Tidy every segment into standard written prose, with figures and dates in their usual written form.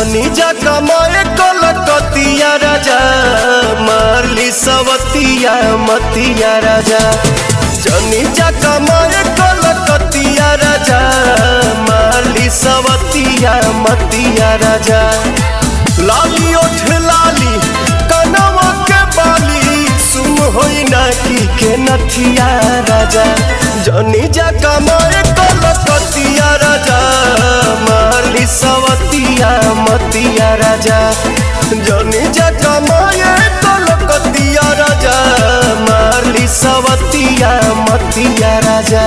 जनी जा कमाए कलकतिया राजा मारली सवतिया मतिया राजा जनी जा कमाए कलकतिया राजा मारली सवतिया मतिया राजा लाली ओठ लाली कनवा के बाली सुम होई ना की के नथिया राजा जनी जा कमाए कलकतिया राजा मारली सवतिया मतिया राजा जनी जा कमाए कलकतिया राजा मारली सवतिया मतिया राजा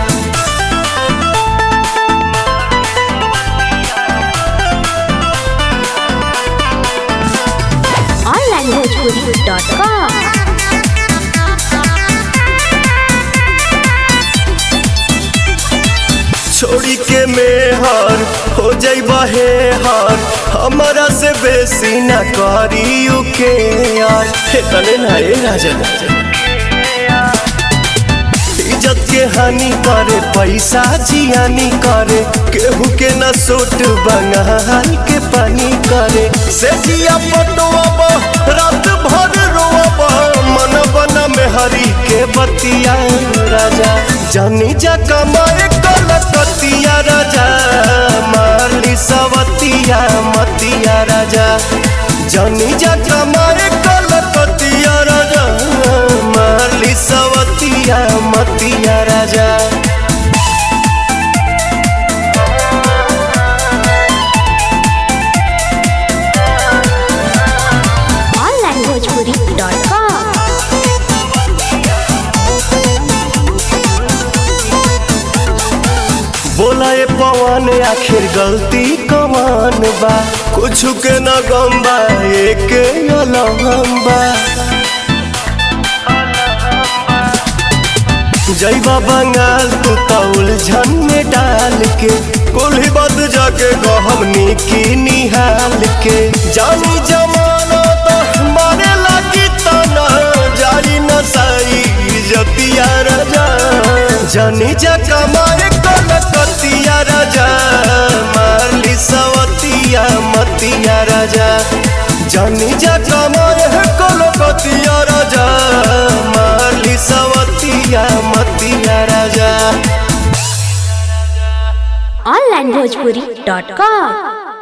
onlinebhojpuri.com छोड़ी के मेहर हो जाइबा हे हर हमारा से बेसी ना करी के यार हे तने ना ए राजा इज्जत के हानि करे पैसा जियानी करे केहू के ना सूट बंगाल के पानी करे से जिया पटवा रात भर रोवा मन बना में हरी के बतिया राजा जनी जा कमाए कलकतिया राजा मारली सवतिया मतिया राजा जनी जा कमाए कलकतिया राजा मारली सवतिया मतिया राजा onlinebhojpuri.com बोला ए पवन आखिर गलती कमान बा कुछ के न गम बा एक अलहम बा जैबा बंगाल तू तो उलझन में डाल के कोल्ही बद जाके गहमनी की निहाल के जानी जमाना तो मारे लगी तना जारी न सही जतिया राजा जनी जा कमाए कलकतिया राजा मारली सवतिया मतिया राजा जनी जा कमाए कलकतिया राजा मारली सवतिया मतिया राजा onlinebhojpuri.com